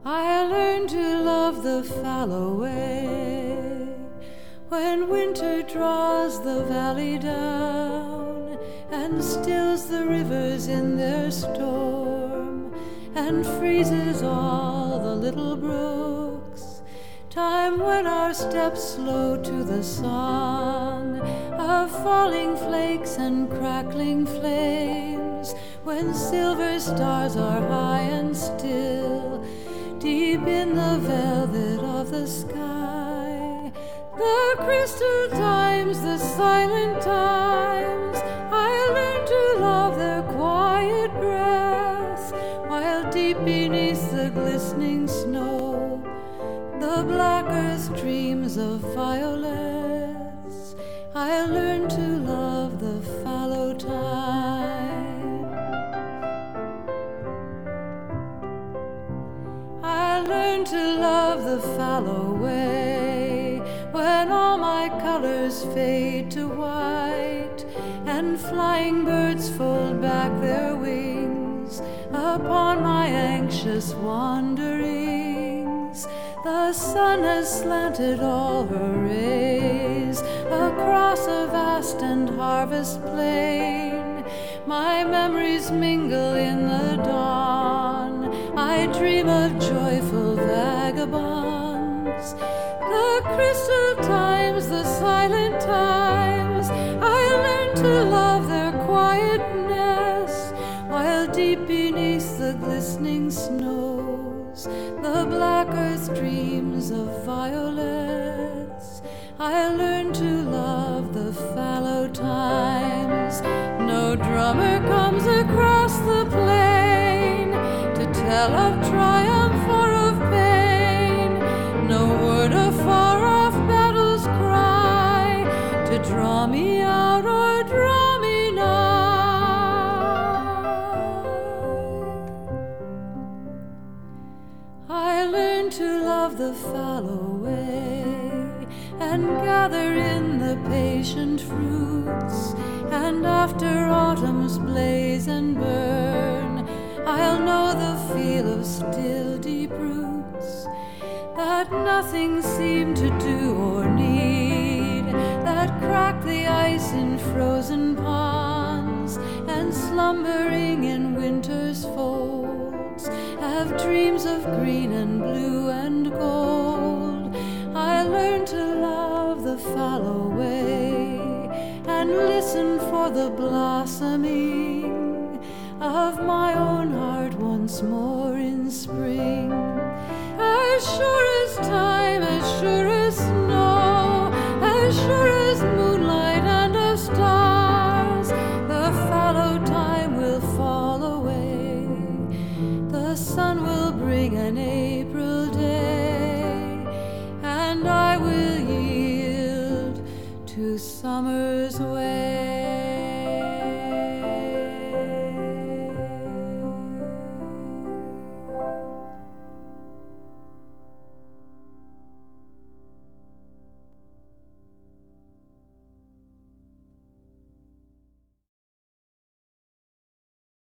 I learned to love the fallow way when winter draws the valley down and stills the rivers in their storm and freezes all the little brooks. Time when our steps slow to the song of falling flakes and crackling flames, when silver stars are high and still deep in the velvet of the sky. The crystal times, the silent times, I learned to love their quiet breath, while deep beneath the glistening snow the black earth dreams of violets. I learned to love the fallow time. I learned to love the fallow way when all my colors fade to white and flying birds fold back their wings upon my anxious wanderings. The sun has slanted all her rays across a vast and harvest plain. My memories mingle in the dawn. I dream of joyful vagabonds. The crystal times, the silent times, I learned to love their quietness, while deep beneath the glistening snows the black earth dreams of violets. I learned to love the fallow times. No drummer comes across the plain to tell of triumph or of pain. No word of far-off battle's cry to draw me out or draw me nigh. I learned to love the fallow way and gather in the patient fruits, and after autumn's blaze and burn I'll know the feel of still deep roots that nothing seemed to do or need, that crack the ice in frozen ponds and slumbering in winter's folds have dreams of green and blue and gold. I learned to love the fallow way and listen for the blossoming of my own heart once more in spring. As sure as time, as sure